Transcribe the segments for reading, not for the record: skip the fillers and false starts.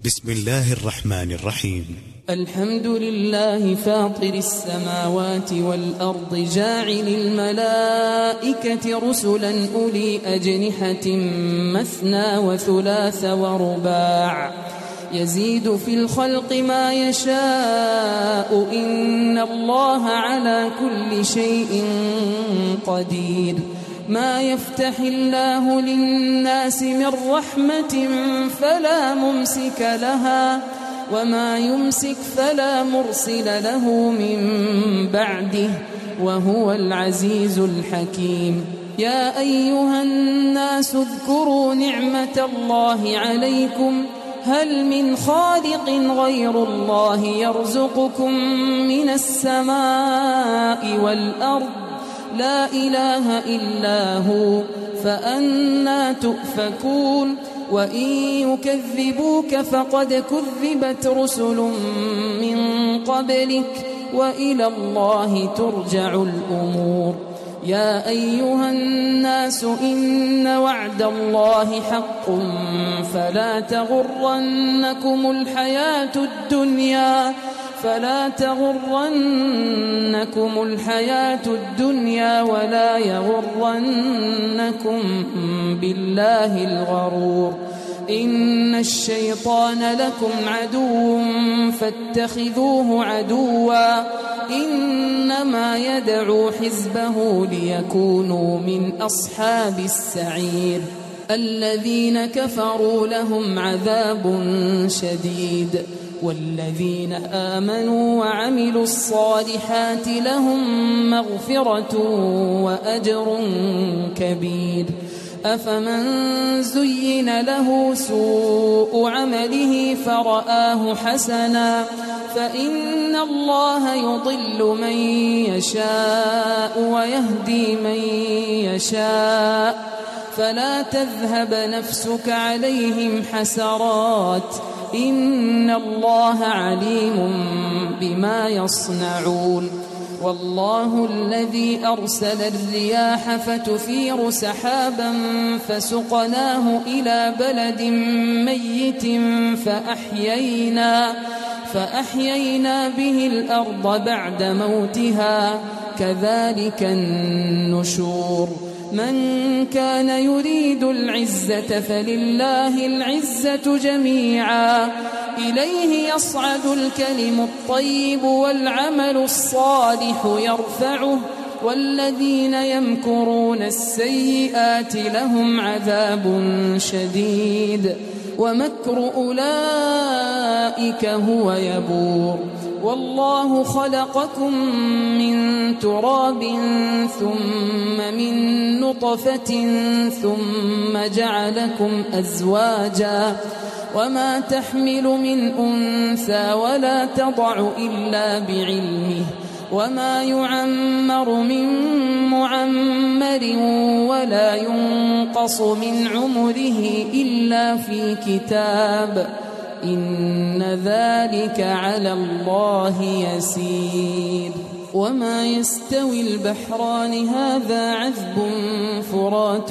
بسم الله الرحمن الرحيم. الحمد لله فاطر السماوات والأرض جاعل الملائكة رسلا أولي أجنحة مثنى وثلاث ورباع يزيد في الخلق ما يشاء إن الله على كل شيء قدير. ما يفتح الله للناس من رحمة فلا ممسك لها وما يمسك فلا مرسل له من بعده وهو العزيز الحكيم. يا أيها الناس اذكروا نعمة الله عليكم هل من خالق غير الله يرزقكم من السماء والأرض لا إله إلا هو فأنى تؤفكون. وإن يكذبوك فقد كذبت رسل من قبلك وإلى الله ترجع الأمور. يا أيها الناس إن وعد الله حق فلا تغرنكم الحياة الدنيا ولا يغرنكم بالله الغرور. إن الشيطان لكم عدو فاتخذوه عدوا إنما يدعو حزبه ليكونوا من أصحاب السعير. الذين كفروا لهم عذاب شديد والذين آمنوا وعملوا الصالحات لهم مغفرة وأجر كبير. أفمن زين له سوء عمله فرآه حسنا فإن الله يضل من يشاء ويهدي من يشاء فلا تذهب نفسك عليهم حسرات إن الله عليم بما يصنعون. والله الذي أرسل الرياح فتثير سحابا فسقناه إلى بلد ميت فأحيينا به الأرض بعد موتها كذلك النشور. من كان يريد العزة فلله العزة جميعا إليه يصعد الكلم الطيب والعمل الصالح يرفعه والذين يمكرون السيئات لهم عذاب شديد ومكر أولئك هو يبور. والله خلقكم من تراب ثم من نطفة ثم جعلكم أزواجا وما تحمل من أنثى ولا تضع إلا بعلمه وما يعمر من معمر ولا ينقص من عمره إلا في كتاب إن ذلك على الله يسير. وما يستوي البحران هذا عذب فرات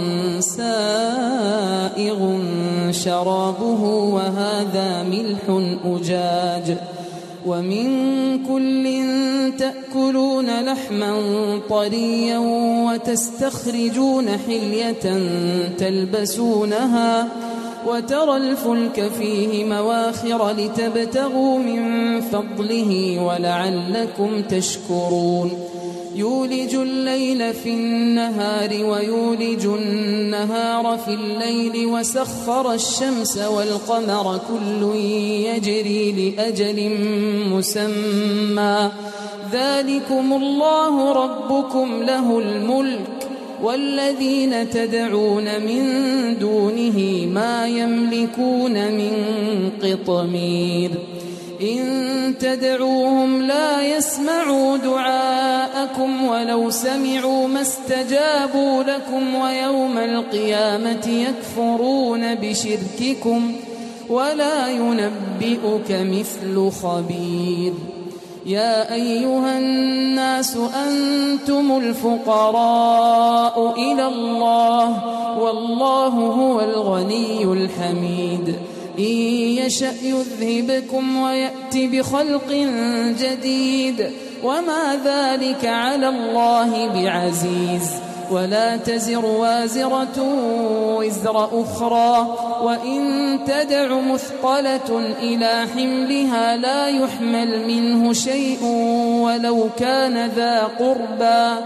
سائغ شرابه وهذا ملح أجاج ومن كل تأكلون لحما طريا وتستخرجون حلية تلبسونها وترى الفلك فيه مواخر لتبتغوا من فضله ولعلكم تشكرون. يولج الليل في النهار ويولج النهار في الليل وسخر الشمس والقمر كل يجري لأجل مسمى ذلكم الله ربكم له الملك والذين تدعون من دونه ما يملكون من قطمير. إن تدعوهم لا يسمعوا دعاءكم ولو سمعوا ما استجابوا لكم ويوم القيامة يكفرون بشرككم ولا ينبئك مثل خبير. يا أيها الناس أنتم الفقراء إلى الله والله هو الغني الحميد. إن يشأ يذهبكم ويأت بخلق جديد وما ذلك على الله بعزيز. ولا تزر وازرة وزر أخرى وإن تدع مثقلة إلى حملها لا يحمل منه شيء ولو كان ذا قربى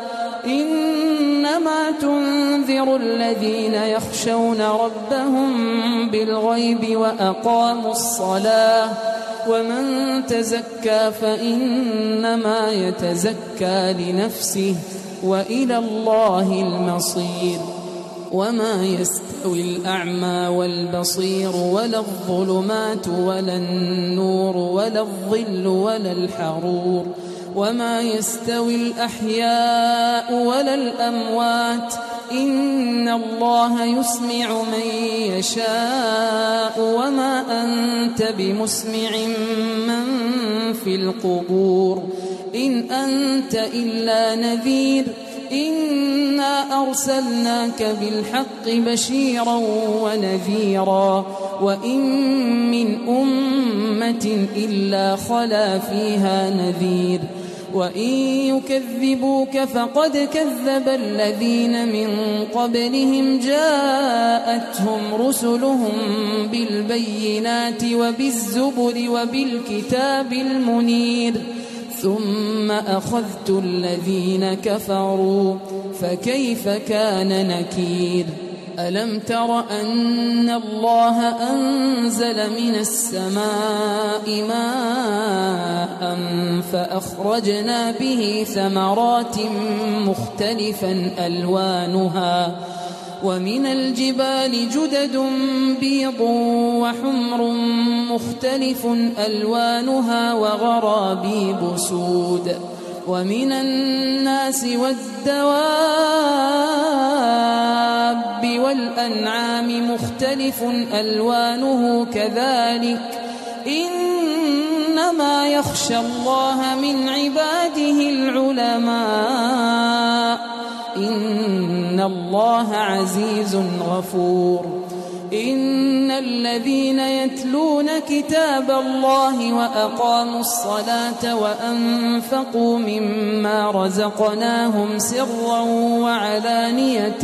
إنما تنذر الذين يخشون ربهم بالغيب وأقاموا الصلاة ومن تزكى فإنما يتزكى لنفسه وإلى الله المصير. وما يستوي الأعمى والبصير ولا الظلمات ولا النور ولا الظل ولا الحرور وما يستوي الأحياء ولا الأموات إن الله يسمع من يشاء وما أنت بمسمع من في القبور إن أنت إلا نذير إنا أرسلناك بالحق بشيرا ونذيرا وإن من أمة إلا خلا فيها نذير وإن يكذبوك فقد كذب الذين من قبلهم جاءتهم رسلهم بالبينات وبالزبر وبالكتاب المنير ثم أخذت الذين كفروا فكيف كان نكير. ألم تر أن الله أنزل من السماء ماء فأخرجنا به ثمرات مختلفا ألوانها ومن الجبال جدد بيض وحمر مختلف ألوانها وغرابيب سود ومن الناس والدواب والأنعام مختلف ألوانه كذلك إنما يخشى الله من عباده العلماء إن الله عزيز غفور. إن الذين يتلون كتاب الله وأقاموا الصلاة وأنفقوا مما رزقناهم سرا وعلانية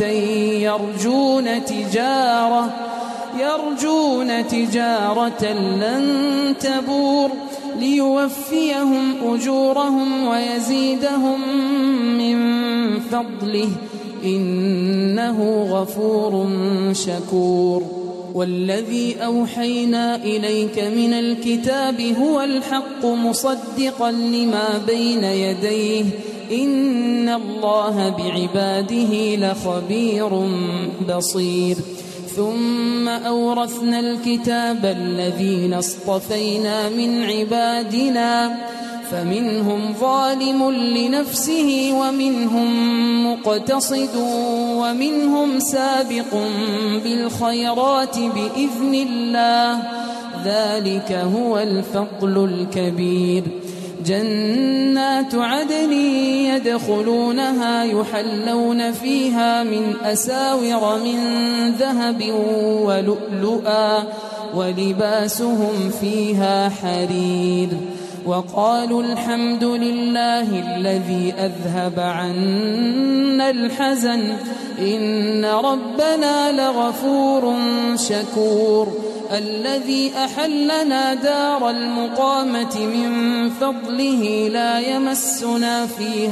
يرجون تجارة لن تبور ليوفيهم أجورهم ويزيدهم من فضله إنه غفور شكور. والذي أوحينا إليك من الكتاب هو الحق مصدقا لما بين يديه إن الله بعباده لخبير بصير. ثم أورثنا الكتاب الذين اصطفينا من عبادنا فمنهم ظالم لنفسه ومنهم مقتصد ومنهم سابق بالخيرات بإذن الله ذلك هو الفضل الكبير. جنات عدن يدخلونها يحلون فيها من أساور من ذهب ولؤلؤا ولباسهم فيها حرير. وقالوا الحمد لله الذي أذهب عنا الحزن إن ربنا لغفور شكور. الذي أحلنا دار المقامة من فضله لا يمسنا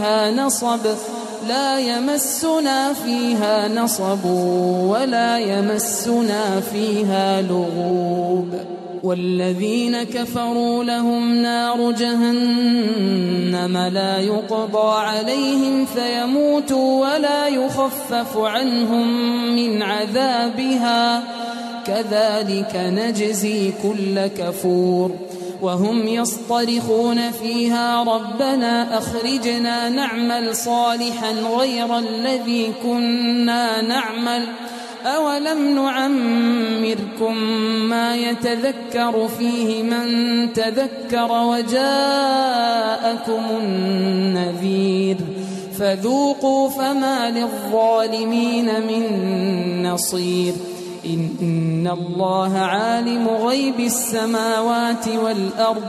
فيها نصب ولا يمسنا فيها لغوب. والذين كفروا لهم نار جهنم لا يقضى عليهم فيموتوا ولا يخفف عنهم من عذابها كذلك نجزي كل كفور. وهم يصطرخون فيها ربنا أخرجنا نعمل صالحا غير الذي كنا نعمل أولم نعمركم ما يتذكر فيه من تذكر وجاءكم النذير فذوقوا فما للظالمين من نصير. إن الله عالم غيب السماوات والأرض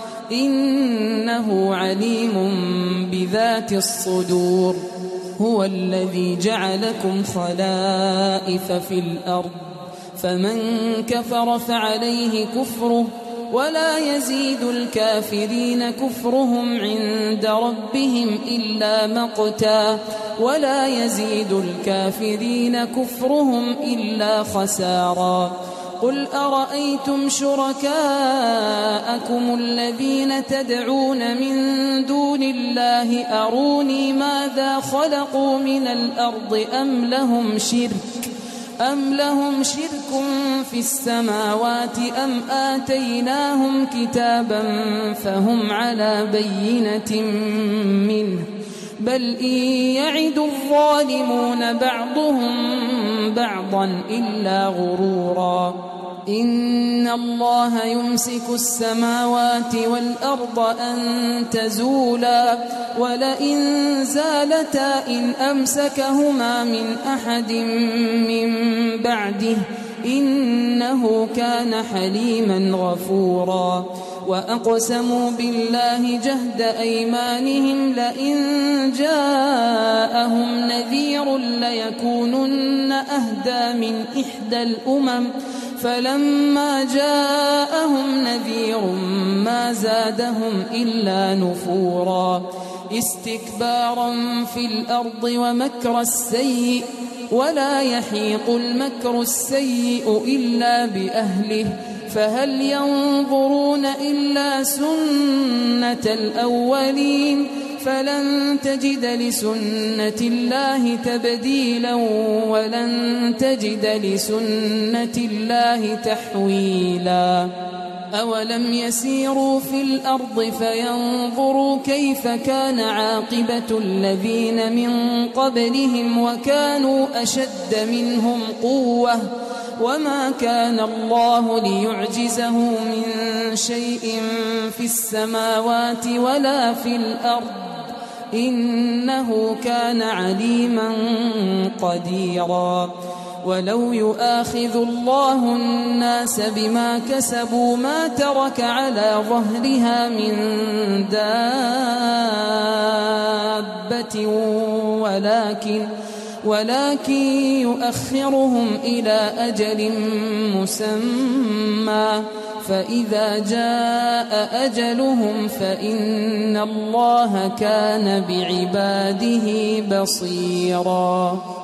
إنه عليم بذات الصدور. هو الذي جعلكم خلائف في الأرض فمن كفر فعليه كفره ولا يزيد الكافرين كفرهم عند ربهم إلا مقتا ولا يزيد الكافرين كفرهم إلا خسارا. قل أرأيتم شركاءكم الذين تدعون من دون الله أروني ماذا خلقوا من الأرض أم لهم شرك في السماوات أم آتيناهم كتابا فهم على بينة منه بل إن يعد الظالمون بعضهم بعضا إلا غرورا. إن الله يمسك السماوات والأرض أن تزولا ولئن زالتا إن أمسكهما من أحد من بعده إنه كان حليما غفورا. وأقسموا بالله جهد أيمانهم لئن جاءهم نذير ليكونن أهدى من إحدى الأمم فلما جاءهم نذير ما زادهم إلا نفورا. استكبارا في الأرض ومكر السيء ولا يحيق المكر السيء إلا بأهله فهل ينظرون إلا سنة الأولين فلن تجد لسنة الله تبديلا ولن تجد لسنة الله تحويلا. أولم يسيروا في الأرض فينظروا كيف كان عاقبة الذين من قبلهم وكانوا أشد منهم قوة وما كان الله ليعجزه من شيء في السماوات ولا في الأرض إنه كان عليما قديرا. ولو يؤاخذ الله الناس بما كسبوا ما ترك على ظهرها من دابة ولكن يؤخرهم إلى أجل مسمى فإذا جاء أجلهم فإن الله كان بعباده بصيرا.